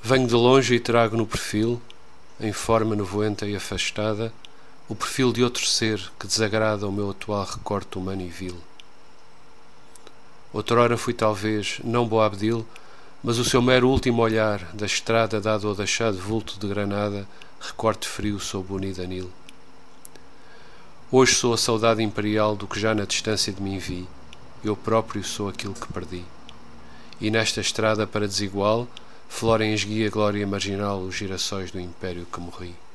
Venho de longe e trago no perfil, em forma nevoenta e afastada, o perfil de outro ser que desagrada o meu atual recorte humano e vil. Outrora fui talvez, não Boabdil, mas o seu mero último olhar, da estrada dado ao deixado vulto de Granada, recorte frio sob o Nidanil. Hoje sou a saudade imperial do que já na distância de mim vi, eu próprio sou aquilo que perdi. E nesta estrada para desigual, florem esguia glória marginal os girassóis do império que morri.